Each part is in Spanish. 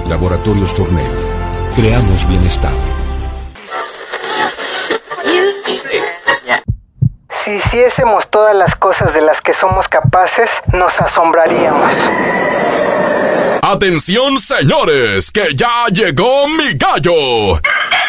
Laboratorios Tornel. Creamos bienestar. Si hiciésemos todas las cosas de las que somos capaces, nos asombraríamos. ¡Atención, señores! ¡Que ya llegó mi gallo!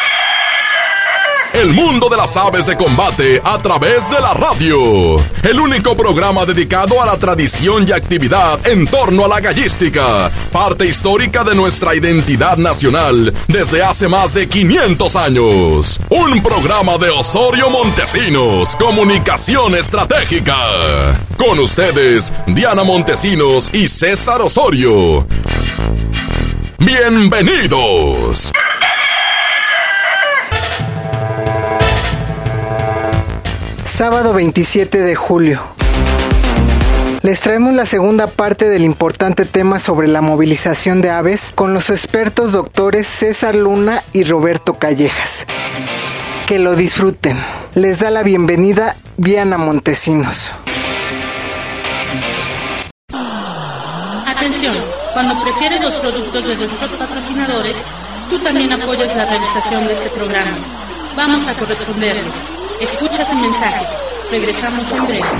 El mundo de las aves de combate a través de la radio. El único programa dedicado a la tradición y actividad en torno a la gallística, parte histórica de nuestra identidad nacional desde hace más de 500 años. Un programa de Osorio Montesinos, Comunicación Estratégica. Con ustedes, Diana Montesinos y César Osorio. ¡Bienvenidos! Sábado 27 de julio. Les traemos la segunda parte del importante tema sobre la movilización de aves con los expertos doctores César Luna y Roberto Callejas. Que lo disfruten. Les da la bienvenida Diana Montesinos. Atención, cuando prefieres los productos de nuestros patrocinadores, tú también apoyas la realización de este programa. Vamos a corresponderles. Escucha su mensaje. Regresamos en breve.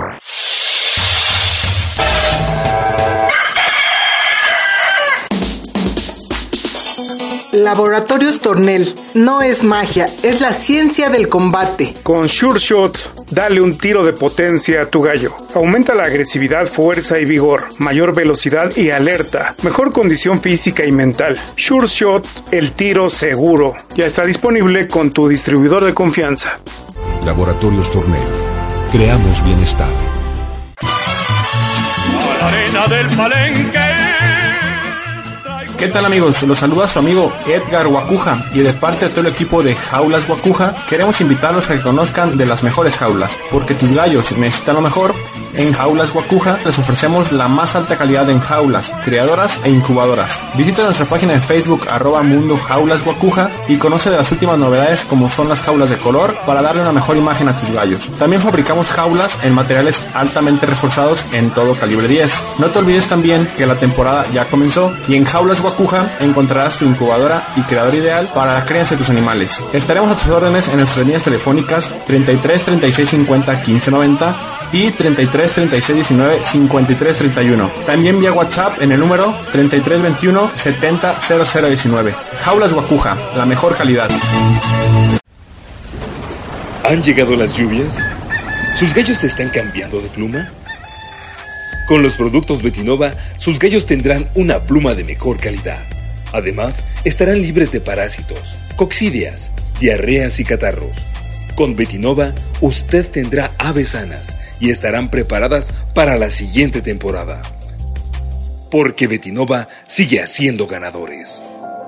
Laboratorios Tornel. No es magia, es la ciencia del combate. Con Sure Shot, dale un tiro de potencia a tu gallo. Aumenta la agresividad, fuerza y vigor, mayor velocidad y alerta, mejor condición física y mental. Sure Shot, el tiro seguro. Ya está disponible con tu distribuidor de confianza. Laboratorios Tornel. Creamos bienestar. A la arena del Palenque. ¿Qué tal, amigos? Los saluda su amigo Edgar Guacuja, y de parte de todo el equipo de Jaulas Guacuja queremos invitarlos a que conozcan de las mejores jaulas, porque tus gallos necesitan lo mejor. En Jaulas Guacuja les ofrecemos la más alta calidad en jaulas, criadoras e incubadoras. Visita nuestra página de Facebook @Mundo Jaulas Guacuja y conoce de las últimas novedades como son las jaulas de color para darle una mejor imagen a tus gallos. También fabricamos jaulas en materiales altamente reforzados en todo calibre 10. No te olvides también que la temporada ya comenzó y en Jaulas Guacuja encontrarás tu incubadora y creador ideal para la crianza de tus animales. Estaremos a tus órdenes en nuestras líneas telefónicas 33 36 50 15 90 y 33 36 19 53 31. También vía WhatsApp en el número 33 21 70 00 19. Jaulas Guacuja, la mejor calidad. ¿Han llegado las lluvias? ¿Sus gallos se están cambiando de pluma? Con los productos Betinova, sus gallos tendrán una pluma de mejor calidad. Además, estarán libres de parásitos, coccidias, diarreas y catarros. Con Betinova, usted tendrá aves sanas y estarán preparadas para la siguiente temporada. Porque Betinova sigue haciendo ganadores.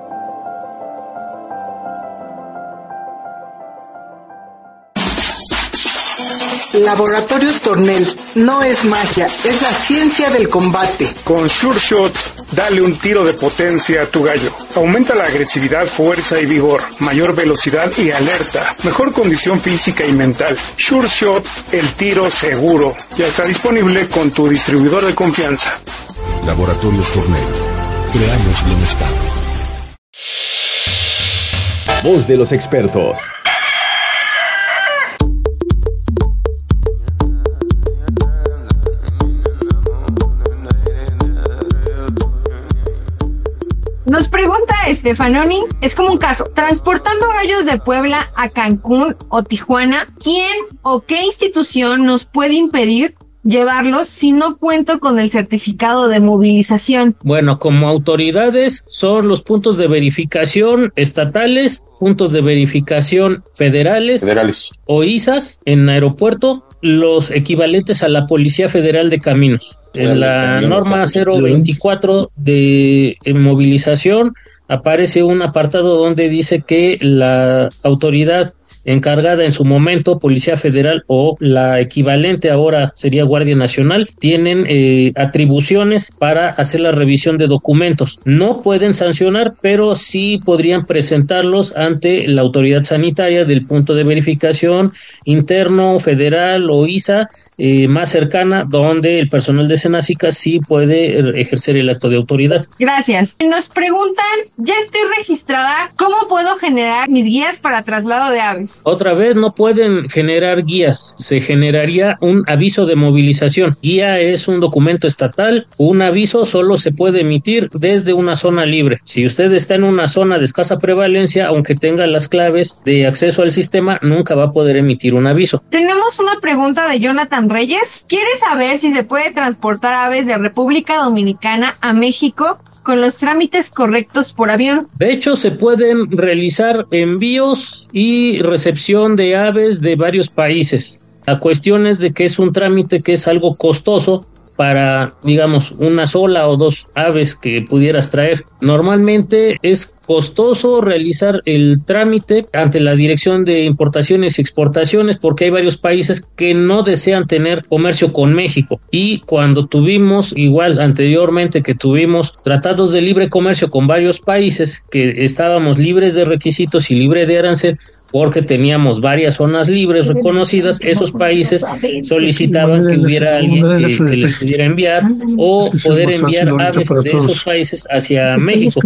Laboratorios Tornel. No es magia, es la ciencia del combate. Con Sure Shot, dale un tiro de potencia a tu gallo. Aumenta la agresividad, fuerza y vigor, mayor velocidad y alerta, mejor condición física y mental. Sure Shot, el tiro seguro. Ya está disponible con tu distribuidor de confianza. Laboratorios Tornel. Creamos bienestar. Voz de los expertos. Nos pregunta Stefanoni, es como un caso, transportando gallos de Puebla a Cancún o Tijuana, ¿quién o qué institución nos puede impedir llevarlos si no cuento con el certificado de movilización? Bueno, como autoridades son los puntos de verificación estatales, puntos de verificación federales. O ISAS en aeropuerto, los equivalentes a la Policía Federal de Caminos. En la norma 024 de movilización aparece un apartado donde dice que la autoridad encargada en su momento, Policía Federal o la equivalente ahora sería Guardia Nacional, tienen atribuciones para hacer la revisión de documentos. No pueden sancionar, pero sí podrían presentarlos ante la autoridad sanitaria del punto de verificación interno, federal o ISA, más cercana donde el personal de Senácica sí puede ejercer el acto de autoridad. Gracias. Nos preguntan, ya estoy registrada, ¿cómo puedo generar mis guías para traslado de aves? Otra vez, no pueden generar guías, se generaría un aviso de movilización. Guía es un documento estatal, un aviso solo se puede emitir desde una zona libre. Si usted está en una zona de escasa prevalencia, aunque tenga las claves de acceso al sistema, nunca va a poder emitir un aviso. Tenemos una pregunta de Jonathan Reyes. Quiere saber si se puede transportar aves de República Dominicana a México con los trámites correctos por avión. De hecho, se pueden realizar envíos y recepción de aves de varios países. La cuestión es de que es un trámite que es algo costoso para, digamos, una sola o dos aves que pudieras traer. Normalmente es costoso realizar el trámite ante la Dirección de Importaciones y Exportaciones porque hay varios países que no desean tener comercio con México. Y cuando tuvimos, igual anteriormente que tuvimos tratados de libre comercio con varios países que estábamos libres de requisitos y libre de arancel, porque teníamos varias zonas libres reconocidas, esos países solicitaban que hubiera alguien que les pudiera enviar o poder enviar aves de esos países hacia México.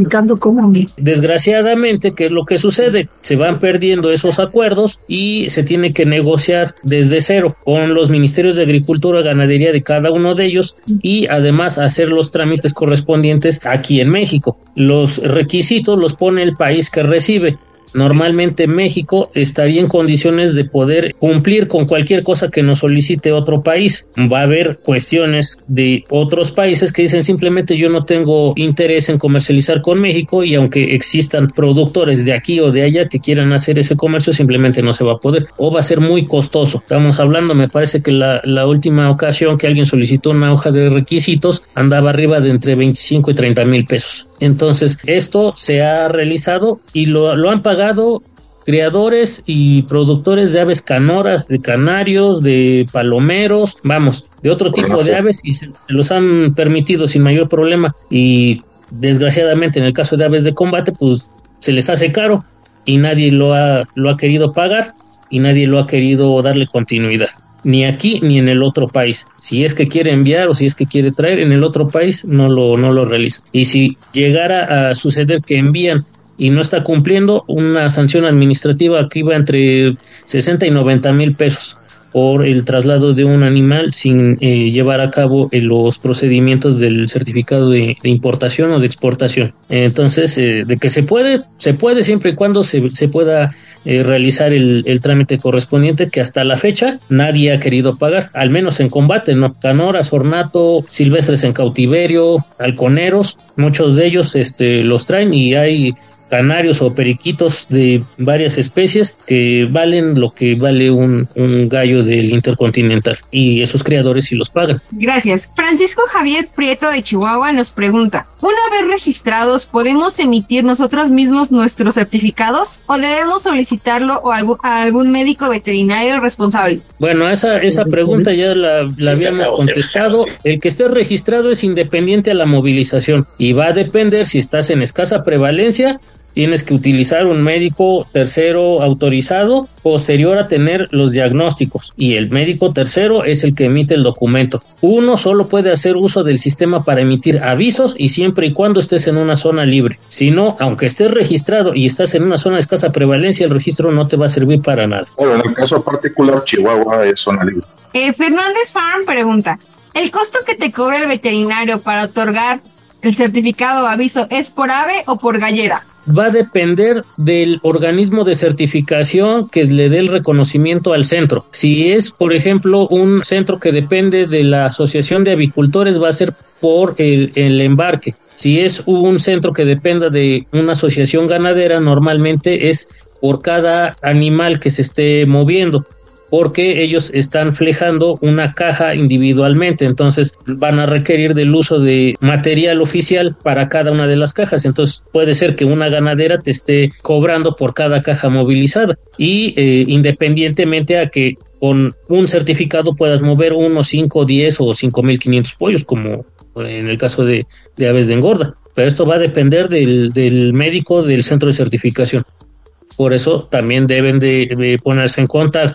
Desgraciadamente, ¿qué es lo que sucede? Se van perdiendo esos acuerdos y se tiene que negociar desde cero con los ministerios de Agricultura y Ganadería de cada uno de ellos y además hacer los trámites correspondientes aquí en México. Los requisitos los pone el país que recibe. Normalmente México estaría en condiciones de poder cumplir con cualquier cosa que nos solicite otro país. Va a haber cuestiones de otros países que dicen simplemente yo no tengo interés en comercializar con México y aunque existan productores de aquí o de allá que quieran hacer ese comercio simplemente no se va a poder o va a ser muy costoso. Estamos hablando, me parece que la última ocasión que alguien solicitó una hoja de requisitos andaba arriba de entre 25 y 30 mil pesos. Entonces, esto se ha realizado y lo han pagado criadores y productores de aves canoras, de canarios, de palomeros, vamos, de otro tipo de aves y se los han permitido sin mayor problema. Y desgraciadamente en el caso de aves de combate, pues se les hace caro y nadie lo ha querido pagar y nadie lo ha querido darle continuidad. Ni aquí ni en el otro país. Si es que quiere enviar o si es que quiere traer en el otro país, no lo realiza. Y si llegara a suceder que envían y no está cumpliendo, una sanción administrativa que iba entre 60 y 90 mil pesos por el traslado de un animal sin llevar a cabo los procedimientos del certificado de importación o de exportación. Entonces, de que se puede siempre y cuando se pueda realizar el trámite correspondiente, que hasta la fecha nadie ha querido pagar, al menos en combate, ¿no? Canoras, ornato, silvestres en cautiverio, halconeros, muchos de ellos los traen y hay canarios o periquitos de varias especies que valen lo que vale un gallo del Intercontinental y esos criadores sí los pagan. Gracias. Francisco Javier Prieto de Chihuahua nos pregunta, una vez registrados, ¿podemos emitir nosotros mismos nuestros certificados o debemos solicitarlo a algún médico veterinario responsable? Bueno, esa pregunta ya la habíamos contestado. El que esté registrado es independiente a la movilización y va a depender si estás en escasa prevalencia. Tienes que utilizar un médico tercero autorizado posterior a tener los diagnósticos y el médico tercero es el que emite el documento. Uno solo puede hacer uso del sistema para emitir avisos y siempre y cuando estés en una zona libre. Si no, aunque estés registrado y estás en una zona de escasa prevalencia, el registro no te va a servir para nada. Bueno, en el caso particular, Chihuahua es zona libre. Fernández Farm pregunta, ¿el costo que te cobra el veterinario para otorgar el certificado o aviso es por ave o por gallera? Va a depender del organismo de certificación que le dé el reconocimiento al centro. Si es, por ejemplo, un centro que depende de la Asociación de Avicultores, va a ser por el embarque. Si es un centro que dependa de una asociación ganadera, normalmente es por cada animal que se esté moviendo, porque ellos están flejando una caja individualmente, entonces van a requerir del uso de material oficial para cada una de las cajas. Entonces puede ser que una ganadera te esté cobrando por cada caja movilizada y independientemente a que con un certificado puedas mover 1, 5, 10 o 5,500 pollos, como en el caso de aves de engorda. Pero esto va a depender del médico del centro de certificación. Por eso también deben de ponerse en contacto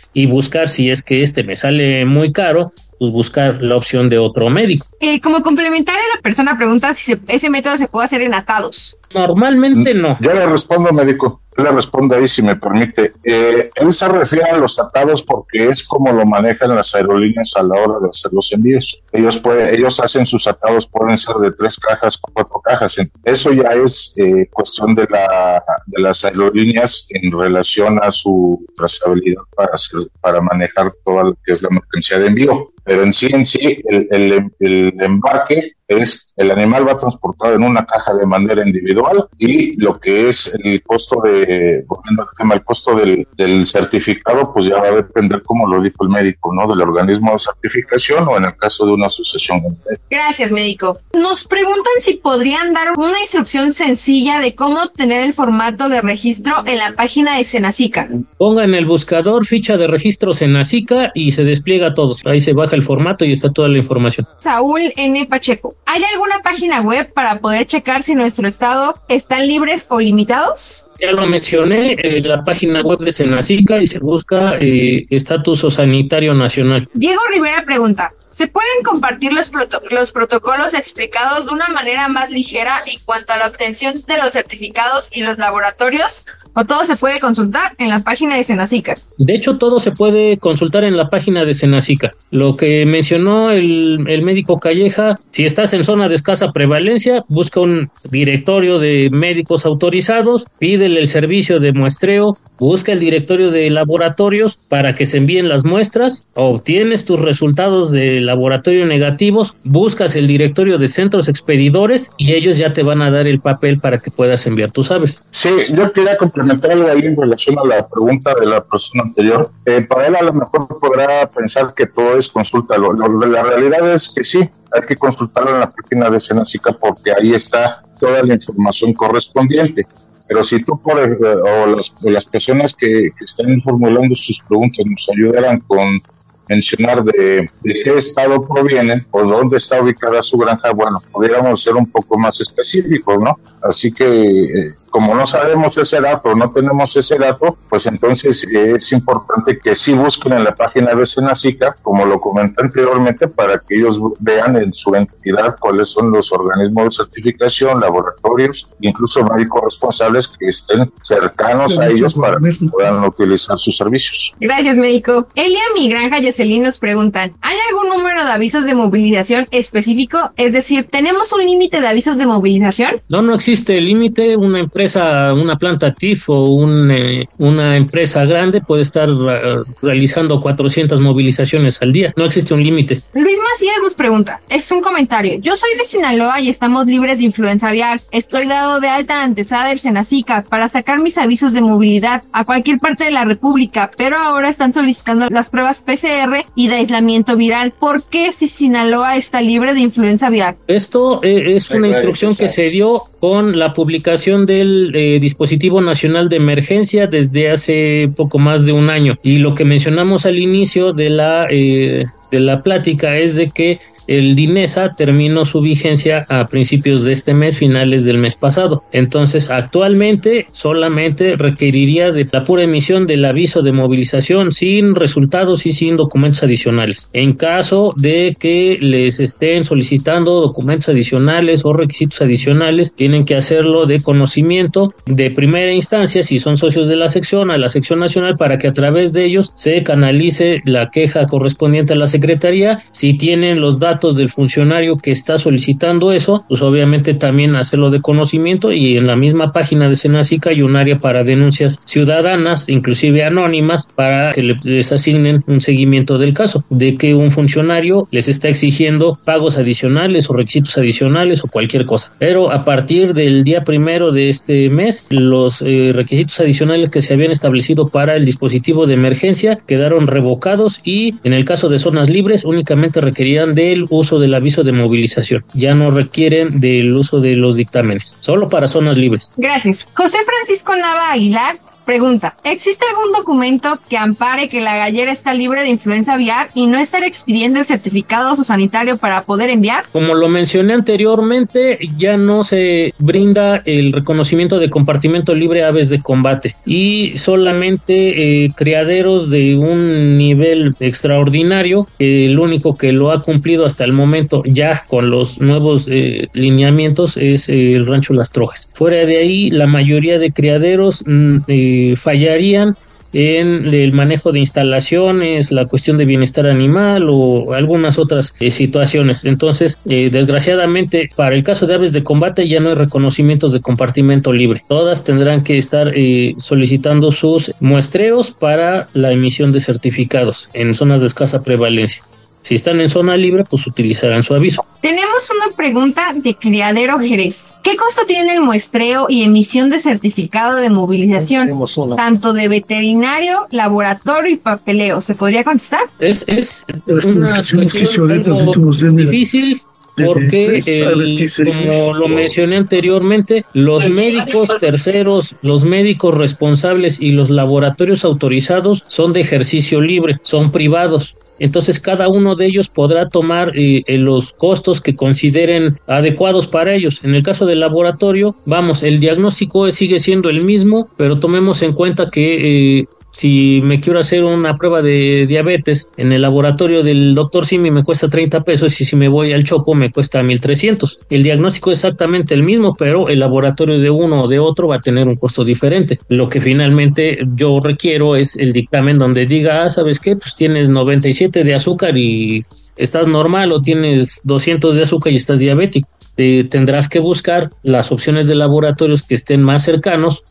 y buscar, si es que me sale muy caro, pues buscar la opción de otro médico. Como complementario, la persona pregunta si ese método se puede hacer en atados. Normalmente no. Yo le respondo, médico. Yo le respondo ahí, si me permite. Él se refiere a los atados porque es como lo manejan las aerolíneas a la hora de hacer los envíos. Ellos hacen sus atados, pueden ser de 3 cajas, 4 cajas. Eso ya es cuestión de las aerolíneas en relación a su trazabilidad para manejar toda lo que es la mercancía de envío. Pero en sí, el embarque es, el animal va transportado en una caja de manera individual, y lo que es el costo volviendo al tema, el costo del certificado, pues ya va a depender, como lo dijo el médico, ¿no? Del organismo de certificación o en el caso de una asociación. Gracias, médico. Nos preguntan si podrían dar una instrucción sencilla de cómo obtener el formato de registro en la página de Senacica. Ponga en el buscador ficha de registro Senacica y se despliega todo. Ahí se baja el formato y está toda la información. Saúl N. Pacheco, ¿hay alguna página web para poder checar si nuestro estado están libres o limitados? Ya lo mencioné, la página web de Senacica, y se busca estatus sanitario nacional. Diego Rivera pregunta, ¿se pueden compartir los protocolos explicados de una manera más ligera en cuanto a la obtención de los certificados y los laboratorios? ¿O todo se puede consultar en la página de Senacica? De hecho, todo se puede consultar en la página de Senacica. Lo que mencionó el médico Calleja, si estás en zona de escasa prevalencia, busca un directorio de médicos autorizados, pídele el servicio de muestreo, busca el directorio de laboratorios para que se envíen las muestras, obtienes tus resultados de laboratorio negativos, buscas el directorio de centros expedidores y ellos ya te van a dar el papel para que puedas enviar tus aves. Sí, yo quería complementar algo ahí en relación a la pregunta de la persona anterior. Para él a lo mejor podrá pensar que todo es consúltalo. La realidad es que sí, hay que consultarlo en la página de Senacica porque ahí está toda la información correspondiente. Pero si tú, las personas que están formulando sus preguntas nos ayudaran con mencionar de qué estado provienen o dónde está ubicada su granja, bueno, pudiéramos ser un poco más específicos, ¿no? Así que, como no sabemos ese dato, no tenemos ese dato, pues entonces es importante que sí busquen en la página de Senacica, como lo comenté anteriormente, para que ellos vean en su entidad cuáles son los organismos de certificación, laboratorios, incluso médicos responsables que estén cercanos a ellos para que puedan utilizar sus servicios. Gracias, médico. Elia Mi Granja Jocelyn nos preguntan, ¿hay algún número de avisos de movilización específico? Es decir, ¿tenemos un límite de avisos de movilización? No existe límite. Una empresa, una planta TIF o una empresa grande puede estar realizando 400 movilizaciones al día. No existe un límite. Luis Macías nos pregunta, es un comentario, yo soy de Sinaloa y estamos libres de influenza aviar. Estoy dado de alta ante SADER Senacica para sacar mis avisos de movilidad a cualquier parte de la República, pero ahora están solicitando las pruebas PCR y de aislamiento viral. ¿Por qué si Sinaloa está libre de influenza aviar? Esto es una instrucción que se dio con la publicación del Dispositivo Nacional de Emergencia desde hace poco más de un año. Y lo que mencionamos al inicio de la plática es de que el DINESA terminó su vigencia a principios de este mes, finales del mes pasado. Entonces, actualmente solamente requeriría de la pura emisión del aviso de movilización sin resultados y sin documentos adicionales. En caso de que les estén solicitando documentos adicionales o requisitos adicionales, tienen que hacerlo de conocimiento de primera instancia, si son socios de la sección, a la sección nacional, para que a través de ellos se canalice la queja correspondiente a la Secretaría. Si tienen los datos del funcionario que está solicitando eso, pues obviamente también hacerlo de conocimiento, y en la misma página de Senacica hay un área para denuncias ciudadanas, inclusive anónimas, para que les asignen un seguimiento del caso, de que un funcionario les está exigiendo pagos adicionales o requisitos adicionales o cualquier cosa. Pero a partir del día 1 de este mes, los requisitos adicionales que se habían establecido para el dispositivo de emergencia quedaron revocados, y en el caso de zonas libres únicamente requerían del uso del aviso de movilización, ya no requieren del uso de los dictámenes, solo para zonas libres. Gracias. José Francisco Nava Aguilar Pregunta, ¿existe algún documento que ampare que la gallera está libre de influenza aviar y no estar expidiendo el certificado sanitario para poder enviar? Como lo mencioné anteriormente, ya no se brinda el reconocimiento de compartimento libre a aves de combate y solamente criaderos de un nivel extraordinario, el único que lo ha cumplido hasta el momento ya con los nuevos lineamientos es el Rancho Las Trojes. Fuera de ahí, la mayoría de criaderos fallarían en el manejo de instalaciones, la cuestión de bienestar animal o algunas otras situaciones. Entonces, desgraciadamente, para el caso de aves de combate ya no hay reconocimientos de compartimento libre. Todas tendrán que estar solicitando sus muestreos para la emisión de certificados en zonas de escasa prevalencia. Si están en zona libre, pues utilizarán su aviso. Tenemos una pregunta de Criadero Jerez. ¿Qué costo tiene el muestreo y emisión de certificado de movilización? Tanto de veterinario, laboratorio y papeleo. ¿Se podría contestar? Es una cuestión algo difícil porque, como lo mencioné anteriormente, los médicos terceros, los médicos responsables y los laboratorios autorizados son de ejercicio libre, son privados. Entonces cada uno de ellos podrá tomar los costos que consideren adecuados para ellos. En el caso del laboratorio, el diagnóstico sigue siendo el mismo, pero tomemos en cuenta que si me quiero hacer una prueba de diabetes en el laboratorio del doctor Simi me cuesta 30 pesos y si me voy al Chopo me cuesta 1,300. El diagnóstico es exactamente el mismo, pero el laboratorio de uno o de otro va a tener un costo diferente. Lo que finalmente yo requiero es el dictamen donde diga, ¿sabes qué? Pues tienes 97 de azúcar y estás normal, o tienes 200 de azúcar y estás diabético. Tendrás que buscar las opciones de laboratorios que estén más cercanos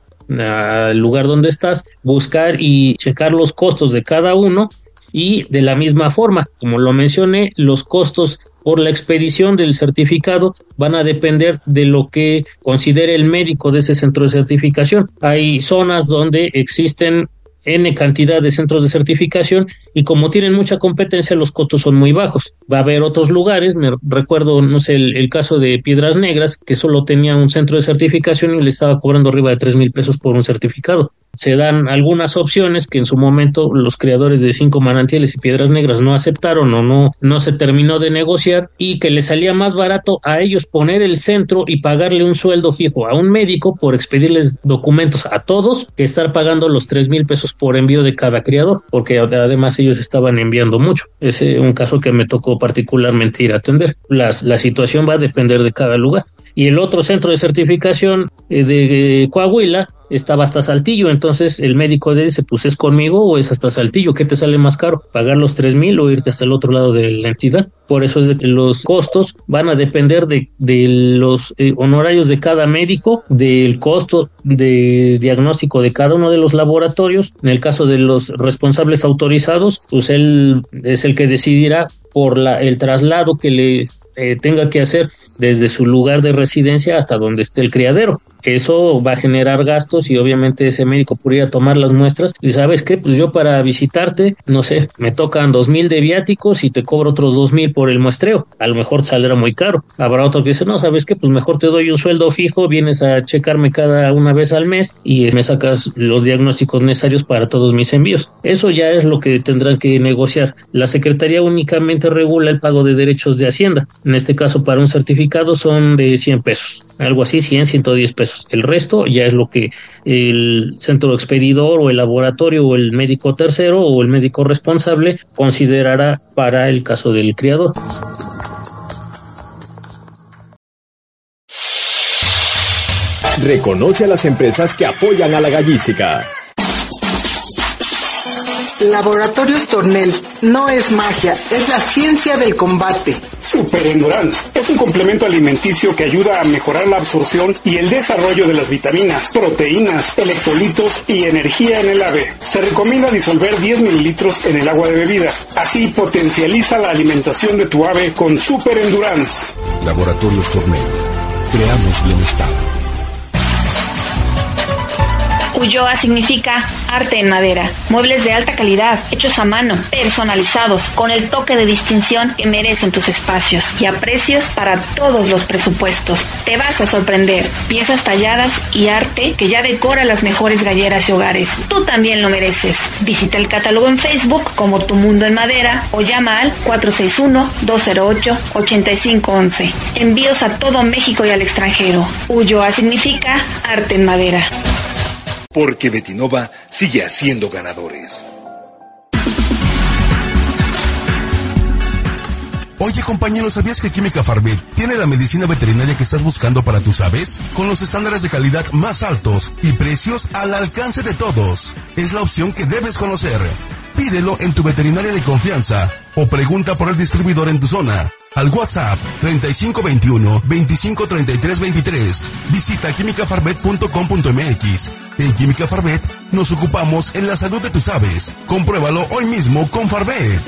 al lugar donde estás, buscar y checar los costos de cada uno, y de la misma forma, como lo mencioné, los costos por la expedición del certificado van a depender de lo que considere el médico de ese centro de certificación. Hay zonas donde existen N cantidad de centros de certificación y como tienen mucha competencia los costos son muy bajos. Va a haber otros lugares, me recuerdo, no sé, el caso de Piedras Negras, que solo tenía un centro de certificación y le estaba cobrando arriba de 3,000 pesos por un certificado. Se dan algunas opciones que en su momento los creadores de 5 Manantiales y Piedras Negras no aceptaron o no se terminó de negociar, y que les salía más barato a ellos poner el centro y pagarle un sueldo fijo a un médico por expedirles documentos a todos que estar pagando los 3,000 pesos por envío de cada criador, porque además ellos estaban enviando mucho. Es un caso que me tocó particularmente ir a atender. La situación va a depender de cada lugar. Y el otro centro de certificación de Coahuila estaba hasta Saltillo, entonces el médico dice, pues es conmigo o es hasta Saltillo, ¿qué te sale más caro? ¿Pagar los 3,000 o irte hasta el otro lado de la entidad? Por eso es de que los costos van a depender de los honorarios de cada médico, del costo de diagnóstico de cada uno de los laboratorios. En el caso de los responsables autorizados, pues él es el que decidirá por el traslado que le tenga que hacer desde su lugar de residencia hasta donde esté el criadero. Eso va a generar gastos y obviamente ese médico podría tomar las muestras y ¿sabes qué? Pues yo para visitarte, no sé, me tocan 2,000 de viáticos y te cobro otros 2,000 por el muestreo. A lo mejor saldrá muy caro. Habrá otro que dice, no, ¿sabes qué? Pues mejor te doy un sueldo fijo, vienes a checarme cada una vez al mes y me sacas los diagnósticos necesarios para todos mis envíos. Eso ya es lo que tendrán que negociar. La Secretaría únicamente regula el pago de derechos de Hacienda. En este caso, para un certificado son de 100 pesos. Algo así, 100, 110 pesos. El resto ya es lo que el centro expedidor o el laboratorio o el médico tercero o el médico responsable considerará para el caso del criador. Reconoce a las empresas que apoyan a la gallística. Laboratorios Tornel no es magia, es la ciencia del combate. Super Endurance es un complemento alimenticio que ayuda a mejorar la absorción y el desarrollo de las vitaminas, proteínas, electrolitos y energía en el ave. Se recomienda disolver 10 mililitros en el agua de bebida. Así potencializa la alimentación de tu ave con Super Endurance. Laboratorios Tornel. Creamos bienestar. Ulloa significa arte en madera. Muebles de alta calidad, hechos a mano, personalizados, con el toque de distinción que merecen tus espacios y a precios para todos los presupuestos. Te vas a sorprender. Piezas talladas y arte que ya decora las mejores galleras y hogares. Tú también lo mereces. Visita el catálogo en Facebook como Tu Mundo en Madera o llama al 461-208-8511. Envíos a todo México y al extranjero. Ulloa significa arte en madera. Porque Betinova sigue haciendo ganadores. Oye, compañero, ¿sabías que Química Farvet tiene la medicina veterinaria que estás buscando para tus aves? Con los estándares de calidad más altos y precios al alcance de todos. Es la opción que debes conocer. Pídelo en tu veterinaria de confianza o pregunta por el distribuidor en tu zona. Al WhatsApp 3521-253323. Visita quimicafarvet.com.mx. En Química Farvet nos ocupamos en la salud de tus aves. Compruébalo hoy mismo con Farvet.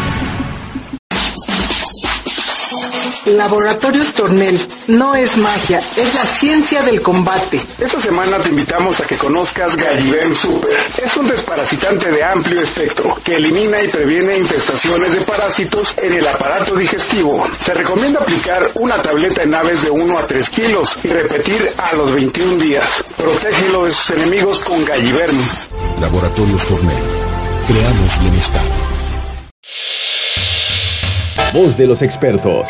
Laboratorios Tornel no es magia, es la ciencia del combate. Esta semana te invitamos a que conozcas Gallivem Super. Es un desparasitante de amplio espectro que elimina y previene infestaciones de parásitos en el aparato digestivo. Se recomienda aplicar una tableta en aves de 1 a 3 kilos y repetir a los 21 días. Protégelo de sus enemigos con Gallivem. Laboratorios Tornel. Creamos bienestar. Voz de los expertos.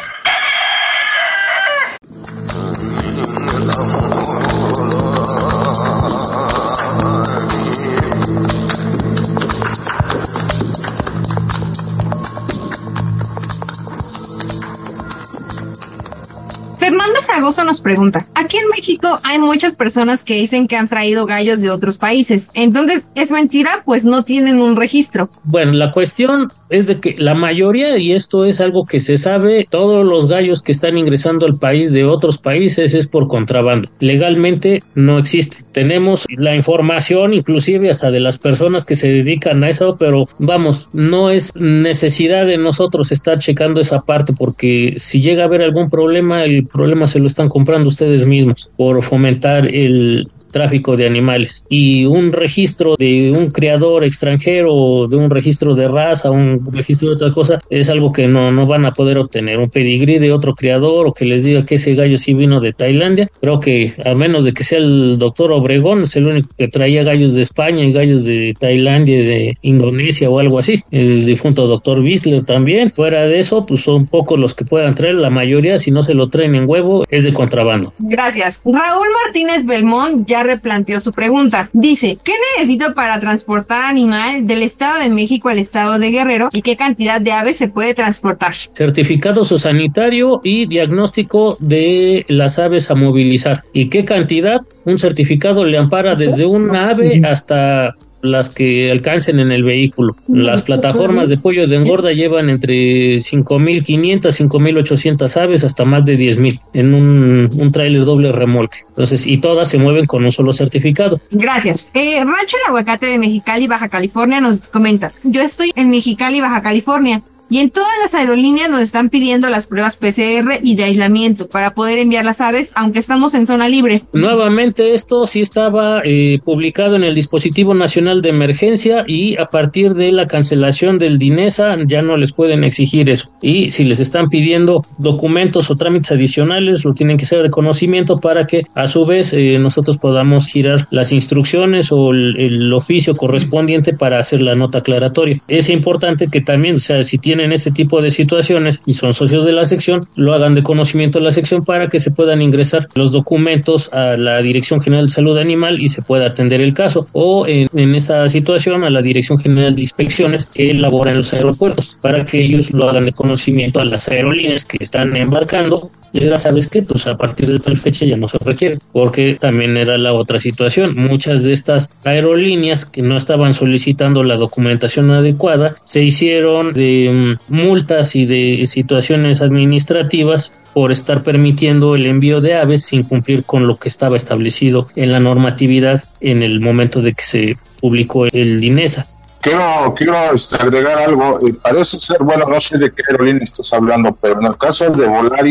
Fernando Fragoso nos pregunta, aquí en México hay muchas personas que dicen que han traído gallos de otros países, entonces, ¿es mentira? Pues no tienen un registro. Bueno, la cuestión es de que la mayoría, y esto es algo que se sabe, todos los gallos que están ingresando al país de otros países es por contrabando. Legalmente no existe. Tenemos la información, inclusive hasta de las personas que se dedican a eso, pero vamos, no es necesidad de nosotros estar checando esa parte, porque si llega a haber algún problema, el problema se lo están comprando ustedes mismos por fomentar el tráfico de animales. Y un registro de un criador extranjero, de un registro de raza, un registro de otra cosa, es algo que no van a poder obtener. Un pedigrí de otro criador o que les diga que ese gallo sí vino de Tailandia, creo que a menos de que sea el doctor Obregón, es el único que traía gallos de España y gallos de Tailandia y de Indonesia o algo así. El difunto doctor Bisler también. Fuera de eso, pues son pocos los que puedan traer. La mayoría, si no se lo traen en huevo, es de contrabando. Gracias. Raúl Martínez Belmont ya replanteó su pregunta. Dice, ¿qué necesito para transportar animal del Estado de México al Estado de Guerrero y qué cantidad de aves se puede transportar? Certificado sanitario y diagnóstico de las aves a movilizar. ¿Y qué cantidad? Un certificado le ampara desde una ave hasta las que alcancen en el vehículo. Las plataformas de pollo de engorda llevan entre 5,500, 5,800 aves hasta más de 10,000 en un tráiler doble remolque. Entonces, y todas se mueven con un solo certificado. Gracias. Rancho El Aguacate de Mexicali, Baja California nos comenta, yo estoy en Mexicali, Baja California. Y en todas las aerolíneas nos están pidiendo las pruebas PCR y de aislamiento para poder enviar las aves, aunque estamos en zona libre. Nuevamente, esto sí estaba publicado en el Dispositivo Nacional de Emergencia y a partir de la cancelación del DINESA ya no les pueden exigir eso. Y si les están pidiendo documentos o trámites adicionales, lo tienen que hacer de conocimiento para que a su vez nosotros podamos girar las instrucciones o el oficio correspondiente para hacer la nota aclaratoria. Es importante que también, o sea, si tienen ese tipo de situaciones y son socios de la sección, lo hagan de conocimiento de la sección para que se puedan ingresar los documentos a la Dirección General de Salud Animal y se pueda atender el caso, o en esta situación a la Dirección General de Inspecciones que elabora en los aeropuertos, para que ellos lo hagan de conocimiento a las aerolíneas que están embarcando. Ya sabes que pues a partir de tal fecha ya no se requiere, porque también era la otra situación. Muchas de estas aerolíneas que no estaban solicitando la documentación adecuada se hicieron de multas y de situaciones administrativas por estar permitiendo el envío de aves sin cumplir con lo que estaba establecido en la normatividad en el momento de que se publicó el DINESA. Quiero agregar algo. Parece ser, bueno, no sé de qué aerolínea estás hablando, pero en el caso de Volaris,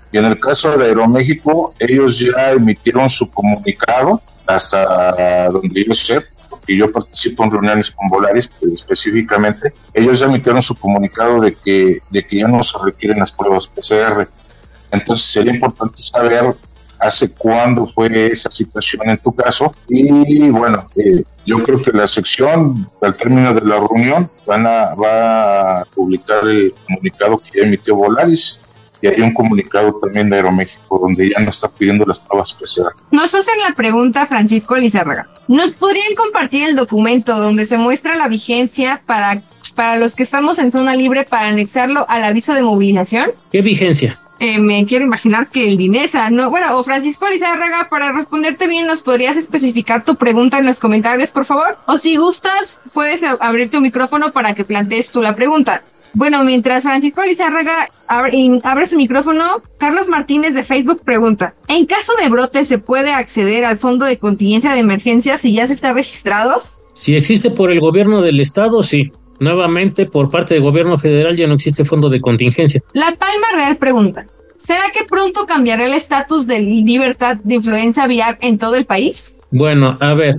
Y en el caso de Aeroméxico, ellos ya emitieron su comunicado, hasta donde yo sé, porque yo participo en reuniones con Volaris específicamente, ellos ya emitieron su comunicado de que ya no se requieren las pruebas PCR. Entonces sería importante saber hace cuándo fue esa situación en tu caso. Y bueno, yo creo que la sección, al término de la reunión, va a publicar el comunicado que ya emitió Volaris. Y hay un comunicado también de Aeroméxico donde ya no está pidiendo las pruebas PCR. Nos hacen la pregunta Francisco Lizárraga. ¿Nos podrían compartir el documento donde se muestra la vigencia para los que estamos en zona libre para anexarlo al aviso de movilización? ¿Qué vigencia? Me quiero imaginar que el DINESA, ¿no? Bueno, o Francisco Lizárraga, para responderte bien, ¿nos podrías especificar tu pregunta en los comentarios, por favor? O si gustas, puedes abrir tu micrófono para que plantees tú la pregunta. Bueno, mientras Francisco Lizárraga abre su micrófono, Carlos Martínez de Facebook pregunta: ¿en caso de brote se puede acceder al fondo de contingencia de emergencia si ya se está registrado? Si existe por el gobierno del estado, sí. Nuevamente, por parte del gobierno federal ya no existe fondo de contingencia. La Palma Real pregunta: ¿será que pronto cambiará el estatus de libertad de influencia aviar en todo el país? Bueno, a ver,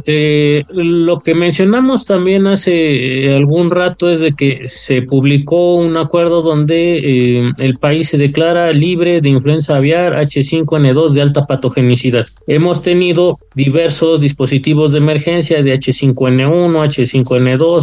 lo que mencionamos también hace algún rato es de que se publicó un acuerdo donde el país se declara libre de influenza aviar H5N2 de alta patogenicidad. Hemos tenido diversos dispositivos de emergencia de H5N1, H5N2,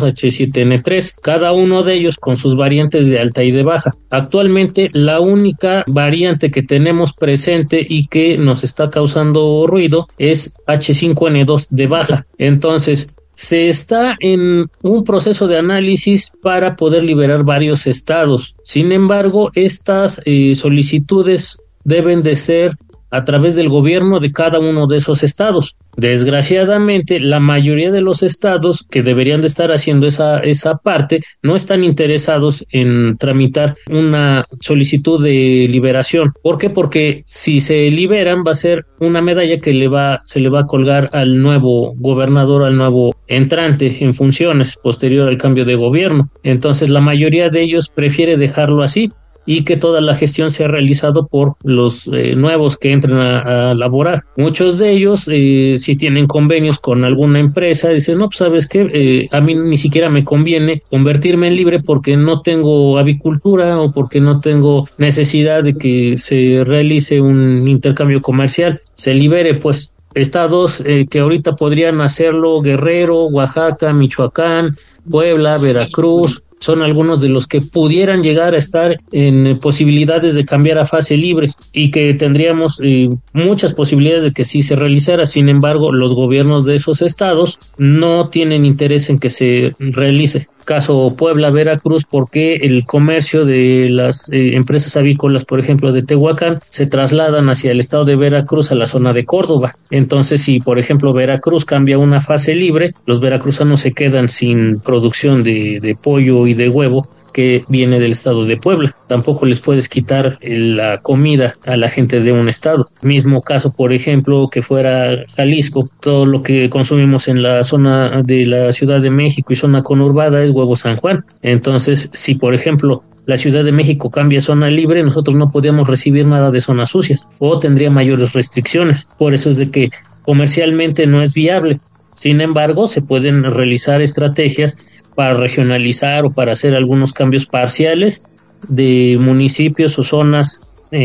H7N3, cada uno de ellos con sus variantes de alta y de baja. Actualmente la única variante que tenemos presente y que nos está causando ruido es H5N2 de baja. Entonces, se está en un proceso de análisis para poder liberar varios estados. Sin embargo, estas solicitudes deben de ser a través del gobierno de cada uno de esos estados. Desgraciadamente, la mayoría de los estados que deberían de estar haciendo esa parte no están interesados en tramitar una solicitud de liberación. ¿Por qué? Porque si se liberan va a ser una medalla que se le va a colgar al nuevo gobernador, al nuevo entrante en funciones posterior al cambio de gobierno. Entonces la mayoría de ellos prefiere dejarlo así y que toda la gestión sea realizado por los nuevos que entren a laborar. Muchos de ellos, si tienen convenios con alguna empresa, dicen, no, pues sabes qué, a mí ni siquiera me conviene convertirme en libre porque no tengo avicultura o porque no tengo necesidad de que se realice un intercambio comercial, se libere pues. Estados que ahorita podrían hacerlo: Guerrero, Oaxaca, Michoacán, Puebla, Veracruz, son algunos de los que pudieran llegar a estar en posibilidades de cambiar a fase libre y que tendríamos muchas posibilidades de que sí se realizara. Sin embargo, los gobiernos de esos estados no tienen interés en que se realice. Caso Puebla, Veracruz, porque el comercio de las empresas avícolas, por ejemplo, de Tehuacán, se trasladan hacia el estado de Veracruz a la zona de Córdoba. Entonces, si por ejemplo Veracruz cambia una fase libre, los veracruzanos se quedan sin producción de pollo y de huevo que viene del estado de Puebla. Tampoco les puedes quitar la comida a la gente de un estado. Mismo caso, por ejemplo, que fuera Jalisco, todo lo que consumimos en la zona de la Ciudad de México y zona conurbada es huevo San Juan. Entonces, si por ejemplo la Ciudad de México cambia a zona libre, nosotros no podíamos recibir nada de zonas sucias o tendría mayores restricciones. Por eso es de que comercialmente no es viable. Sin embargo, se pueden realizar estrategias para regionalizar o para hacer algunos cambios parciales de municipios o zonas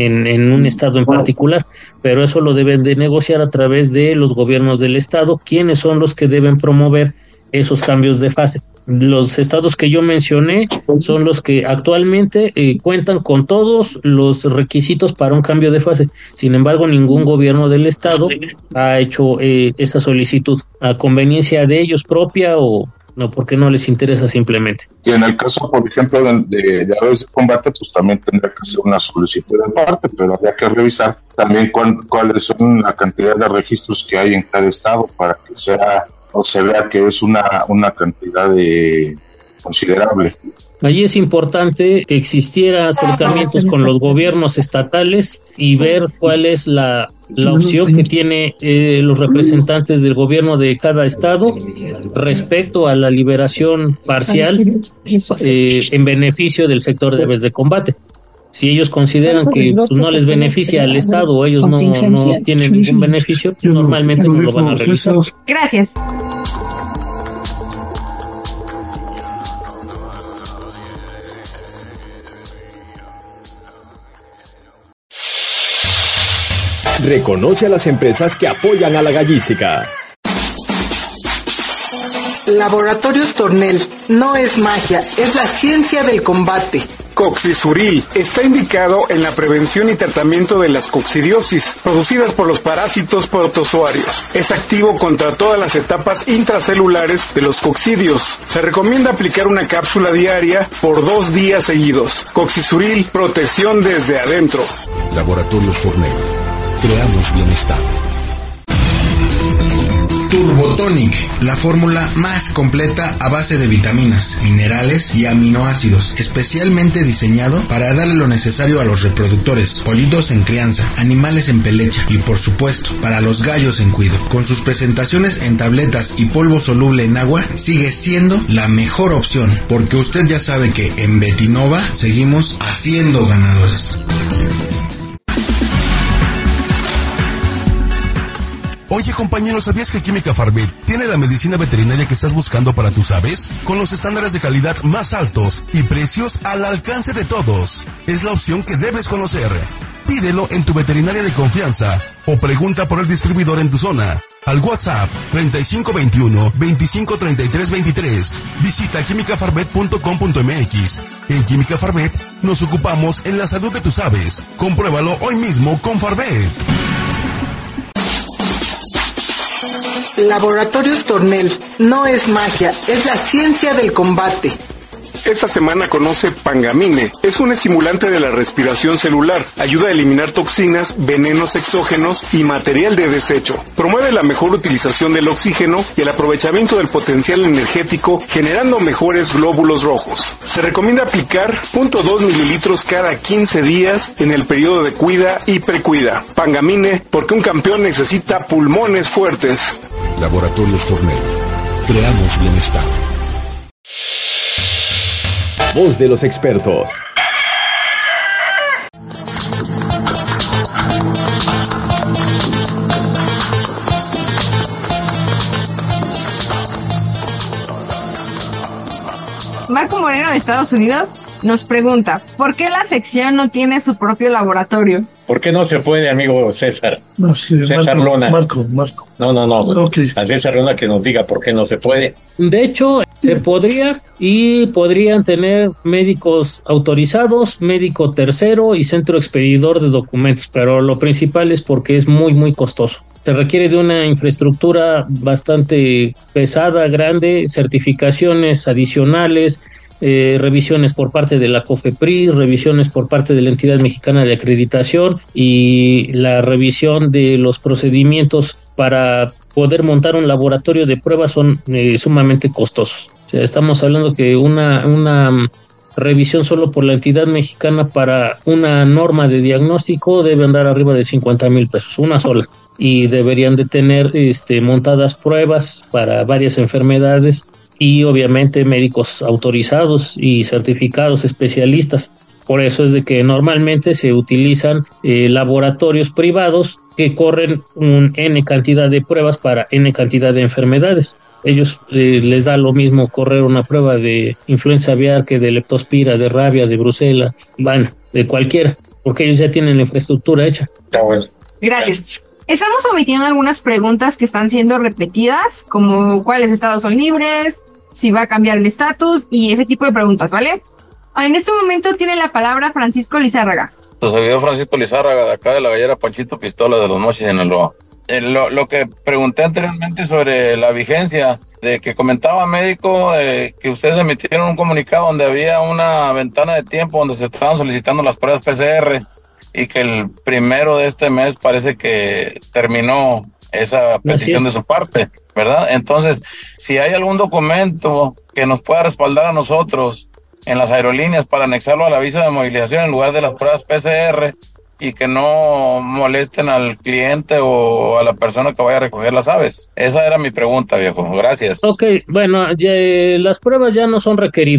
en un estado en particular, pero eso lo deben de negociar a través de los gobiernos del estado, quienes son los que deben promover esos cambios de fase. Los estados que yo mencioné son los que actualmente cuentan con todos los requisitos para un cambio de fase. Sin embargo, ningún gobierno del estado ha hecho esa solicitud a conveniencia de ellos propia o no, porque no les interesa simplemente. Y en el caso, por ejemplo, de aves de combate, pues también tendría que ser una solicitud de parte, pero habría que revisar también cuáles son la cantidad de registros que hay en cada estado para que sea o se vea que es una cantidad considerable. Allí es importante que existiera acercamientos con los gobiernos estatales y ver cuál es la opción que tiene los representantes del gobierno de cada estado respecto a la liberación parcial en beneficio del sector de aves de combate. Si ellos consideran que pues, no les beneficia al Estado o ellos no tienen ningún beneficio, pues, normalmente no lo van a realizar. Gracias. Reconoce a las empresas que apoyan a la gallística. Laboratorios Tornel. No es magia, es la ciencia del combate. Coccisuril está indicado en la prevención y tratamiento de las coccidiosis producidas por los parásitos protozoarios. Es activo contra todas las etapas intracelulares de los coccidios. Se recomienda aplicar una cápsula diaria por 2 días seguidos. Coccisuril, protección desde adentro. Laboratorios Tornel. Creamos bienestar. Turbotonic, la fórmula más completa a base de vitaminas, minerales y aminoácidos, especialmente diseñado para darle lo necesario a los reproductores, pollitos en crianza, animales en pelecha y por supuesto, para los gallos en cuido. Con sus presentaciones en tabletas y polvo soluble en agua, sigue siendo la mejor opción, porque usted ya sabe que en Betinova seguimos haciendo ganadores. Oye, compañero, ¿sabías que Química Farvet tiene la medicina veterinaria que estás buscando para tus aves? Con los estándares de calidad más altos y precios al alcance de todos. Es la opción que debes conocer. Pídelo en tu veterinaria de confianza o pregunta por el distribuidor en tu zona. Al WhatsApp 3521-253323. Visita quimicafarvet.com.mx. En Química Farvet nos ocupamos en la salud de tus aves. Compruébalo hoy mismo con Farvet. Laboratorios Tornel. No es magia, es la ciencia del combate. Esta semana conoce Pangamine. Es un estimulante de la respiración celular. Ayuda a eliminar toxinas, venenos exógenos y material de desecho. Promueve la mejor utilización del oxígeno y el aprovechamiento del potencial energético, generando mejores glóbulos rojos. Se recomienda aplicar 0.2 mililitros cada 15 días en el periodo de cuida y precuida. Pangamine, porque un campeón necesita pulmones fuertes. Laboratorios Tornel. Creamos bienestar. Voz de los expertos. Marco Moreno de Estados Unidos nos pregunta, ¿por qué la sección no tiene su propio laboratorio? ¿Por qué no se puede, amigo César? No, sí, César Marco, Luna. Marco. No. Okay. A César Luna que nos diga por qué no se puede. De hecho, se podría y podrían tener médicos autorizados, médico tercero y centro expedidor de documentos, pero lo principal es porque es muy, muy costoso. Se requiere de una infraestructura bastante pesada, grande, certificaciones adicionales, revisiones por parte de la COFEPRIS, revisiones por parte de la Entidad Mexicana de Acreditación y la revisión de los procedimientos para poder montar un laboratorio de pruebas son sumamente costosos. O sea, estamos hablando que una revisión solo por la entidad mexicana para una norma de diagnóstico debe andar arriba de 50,000 pesos, una sola. Y deberían de tener montadas pruebas para varias enfermedades y obviamente médicos autorizados y certificados especialistas. Por eso es de que normalmente se utilizan laboratorios privados que corren un N cantidad de pruebas para N cantidad de enfermedades. Ellos les da lo mismo correr una prueba de influenza aviar que de leptospira, de rabia, de brucela, bueno, de cualquiera, porque ellos ya tienen la infraestructura hecha. Está bueno. Gracias. Estamos omitiendo algunas preguntas que están siendo repetidas, como cuáles estados son libres, si va a cambiar el estatus y ese tipo de preguntas, ¿vale? En este momento tiene la palabra Francisco Lizárraga. Su servidor Francisco Lizárraga, de acá de la gallera Panchito Pistola de los Mochis en el Loa. Lo que pregunté anteriormente sobre la vigencia, de que comentaba médico que ustedes emitieron un comunicado donde había una ventana de tiempo donde se estaban solicitando las pruebas PCR y que el 1 de este mes parece que terminó esa petición de su parte, ¿verdad? Entonces, si hay algún documento que nos pueda respaldar a nosotros en las aerolíneas para anexarlo a la visa de movilización en lugar de las pruebas PCR y que no molesten al cliente o a la persona que vaya a recoger las aves. Esa era mi pregunta, viejo. Gracias. Ok, bueno, las pruebas ya no son requeridas.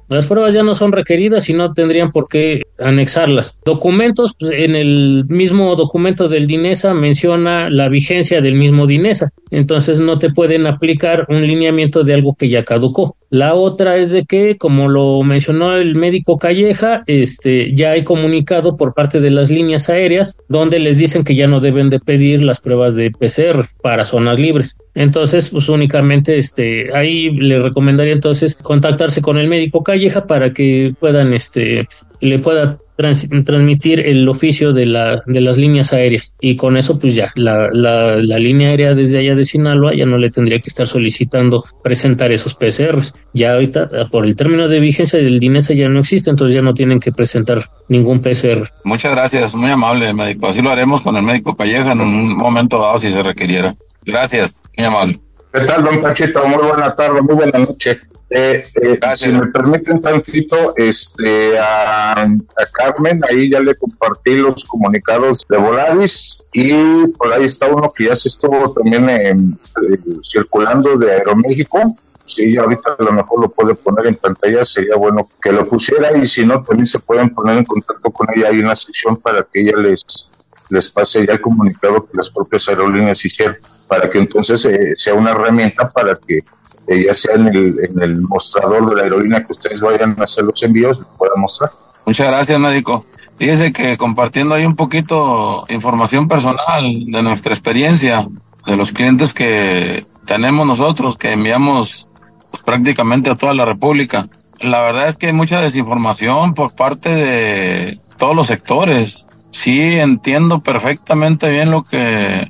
Las pruebas ya no son requeridas y no tendrían por qué anexarlas. Documentos, pues, en el mismo documento del DINESA menciona la vigencia del mismo DINESA, entonces no te pueden aplicar un lineamiento de algo que ya caducó. La otra es de que, como lo mencionó el médico Calleja, ya hay comunicado por parte de las líneas aéreas donde les dicen que ya no deben de pedir las pruebas de PCR para zonas libres. Entonces, pues únicamente ahí le recomendaría entonces contactarse con el médico Calleja para que puedan le pueda transmitir el oficio de las líneas aéreas, y con eso pues ya la línea aérea desde allá de Sinaloa ya no le tendría que estar solicitando presentar esos PCRs. Ya ahorita por el término de vigencia del DINESA ya no existe, entonces ya no tienen que presentar ningún PCR. Muchas gracias, muy amable médico, así lo haremos con el médico Calleja en un momento dado si se requiriera. Gracias, muy amable. ¿Qué tal, don Pachito? Muy buena tarde, muy buena noche. Si me permiten tantito, a Carmen, ahí ya le compartí los comunicados de Volaris, y por ahí está uno que ya se estuvo también circulando de Aeroméxico. Si ahorita a lo mejor lo puede poner en pantalla, sería bueno que lo pusiera, y si no, también se pueden poner en contacto con ella ahí en la sección para que ella les pase ya el comunicado que las propias aerolíneas hicieron, para que entonces sea una herramienta para que ya sea en el mostrador de la aerolínea que ustedes vayan a hacer los envíos, lo puedan mostrar. Muchas gracias, médico. Fíjese que compartiendo ahí un poquito información personal de nuestra experiencia, de los clientes que tenemos nosotros, que enviamos pues, prácticamente a toda la República. La verdad es que hay mucha desinformación por parte de todos los sectores. Sí, entiendo perfectamente bien lo que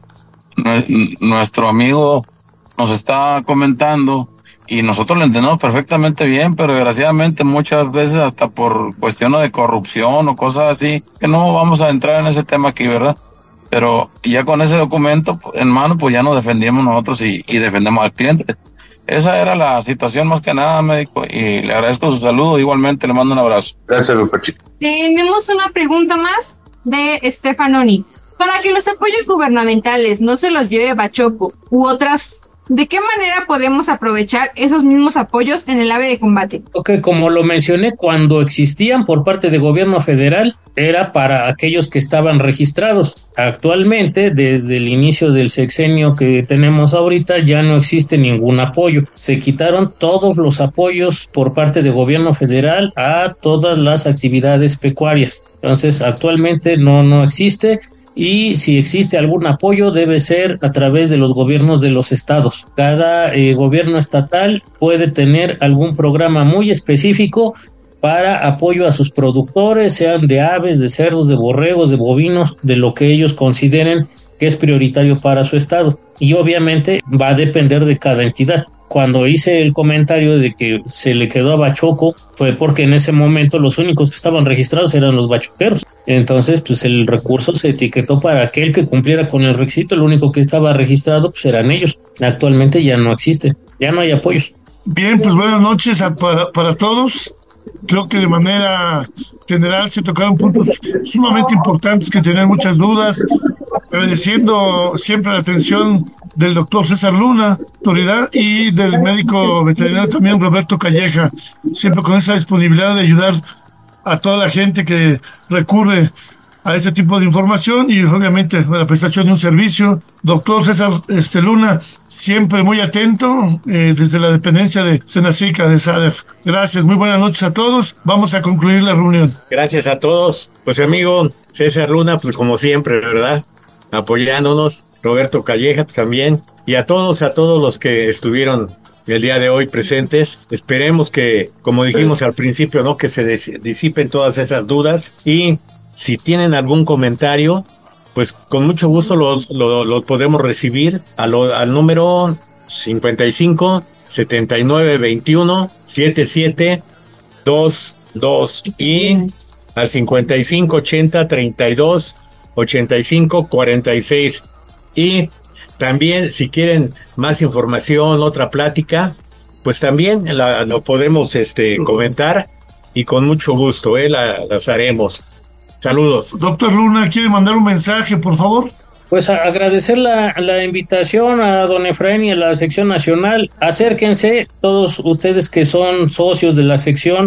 nuestro amigo nos está comentando, y nosotros lo entendemos perfectamente bien, pero desgraciadamente muchas veces hasta por cuestiones de corrupción o cosas así, que no vamos a entrar en ese tema aquí, ¿verdad? Pero ya con ese documento en mano, pues ya nos defendimos nosotros y defendemos al cliente. Esa era la situación más que nada, médico, y le agradezco su saludo, igualmente le mando un abrazo. Gracias, Lupachito. Tenemos una pregunta más de Stefanoni. Para que los apoyos gubernamentales no se los lleve Bachoco u otras, ¿de qué manera podemos aprovechar esos mismos apoyos en el AVE de combate? Ok, como lo mencioné, cuando existían por parte de gobierno federal, era para aquellos que estaban registrados. Actualmente, desde el inicio del sexenio que tenemos ahorita, ya no existe ningún apoyo. Se quitaron todos los apoyos por parte de gobierno federal a todas las actividades pecuarias. Entonces, actualmente no existe. Y si existe algún apoyo debe ser a través de los gobiernos de los estados. Cada gobierno estatal puede tener algún programa muy específico para apoyo a sus productores, sean de aves, de cerdos, de borregos, de bovinos, de lo que ellos consideren que es prioritario para su estado. Y obviamente va a depender de cada entidad. Cuando hice el comentario de que se le quedó a Bachoco, fue porque en ese momento los únicos que estaban registrados eran los bachoqueros. Entonces, pues el recurso se etiquetó para aquel que cumpliera con el requisito. Lo único que estaba registrado, pues eran ellos. Actualmente ya no existe, ya no hay apoyos. Bien, pues buenas noches para todos. Creo que de manera general se tocaron puntos sumamente importantes que tenían muchas dudas, agradeciendo siempre la atención del doctor César Luna, autoridad, y del médico veterinario también Roberto Calleja, siempre con esa disponibilidad de ayudar a toda la gente que recurre a este tipo de información y obviamente la prestación de un servicio. Doctor César Luna, siempre muy atento desde la dependencia de Senacica, de SADER. Gracias, muy buenas noches a todos. Vamos a concluir la reunión. Gracias a todos. Pues amigo César Luna, pues como siempre, ¿verdad? Apoyándonos. Roberto Calleja pues, también. Y a todos los que estuvieron el día de hoy presentes. Esperemos que, como dijimos al principio, ¿no? Que se disipen todas esas dudas. Y si tienen algún comentario, pues con mucho gusto lo podemos recibir al número 55 79 21 77 22 y al 55 80 32 85 46. Y también si quieren más información, otra plática, pues también lo podemos comentar y con mucho gusto las haremos. Saludos. Doctor Luna, ¿quiere mandar un mensaje, por favor? Pues agradecer la invitación a don Efraín y a la sección nacional. Acérquense, todos ustedes que son socios de la sección,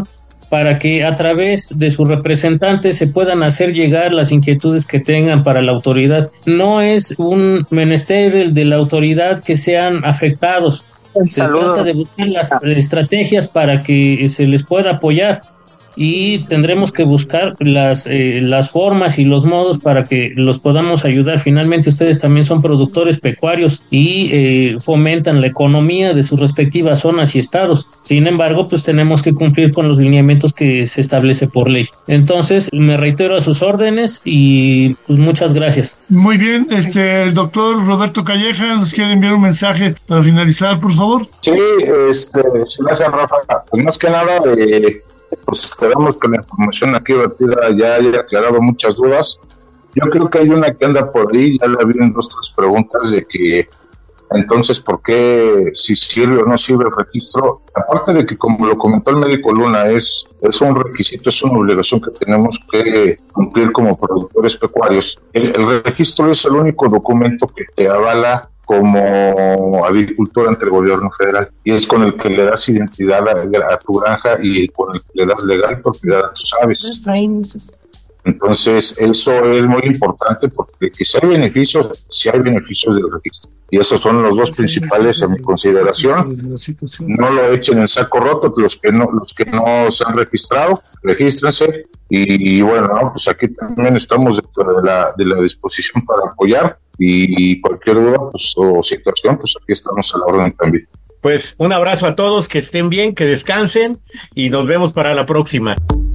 para que a través de sus representantes se puedan hacer llegar las inquietudes que tengan para la autoridad. No es un menester el de la autoridad que sean afectados. Se trata de buscar las estrategias para que se les pueda apoyar, y tendremos que buscar las formas y los modos para que los podamos ayudar. Finalmente ustedes también son productores pecuarios y fomentan la economía de sus respectivas zonas y estados. Sin embargo, pues tenemos que cumplir con los lineamientos que se establece por ley. Entonces, me reitero a sus órdenes y pues muchas gracias. Muy bien, el doctor Roberto Calleja nos quiere enviar un mensaje para finalizar, por favor. Sí, gracias, Rafa. Pues más que nada, pues esperamos que la información aquí vertida ya haya aclarado muchas dudas. Yo creo que hay una que anda por ahí, ya la vi en 2 o 3 preguntas de que entonces ¿por qué si sirve o no sirve el registro? Aparte de que, como lo comentó el médico Luna, es un requisito, es una obligación que tenemos que cumplir como productores pecuarios. El registro es el único documento que te avala como agricultor ante el gobierno federal, y es con el que le das identidad a tu granja y con el que le das legal propiedad a tus aves. Entonces eso es muy importante, porque si hay beneficios del registro, y esos son los 2 principales en mi consideración. No lo echen en saco roto los que no se han registrado, regístrense, y bueno, pues aquí también estamos dentro de la disposición para apoyar, y cualquier duda pues, o situación, pues aquí estamos a la orden también. Pues un abrazo a todos, que estén bien, que descansen, y nos vemos para la próxima.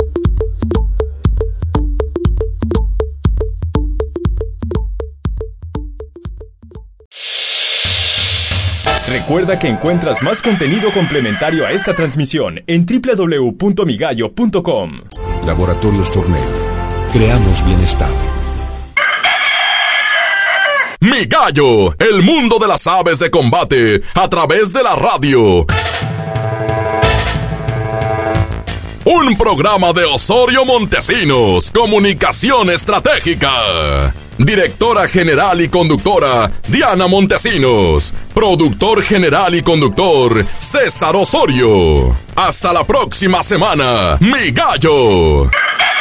Recuerda que encuentras más contenido complementario a esta transmisión en www.migallo.com. Laboratorios Tornel. Creamos bienestar. Mi Gallo, el mundo de las aves de combate a través de la radio. Un programa de Osorio Montesinos, Comunicación Estratégica. Directora general y conductora, Diana Montesinos. Productor general y conductor, César Osorio. Hasta la próxima semana, Mi Gallo.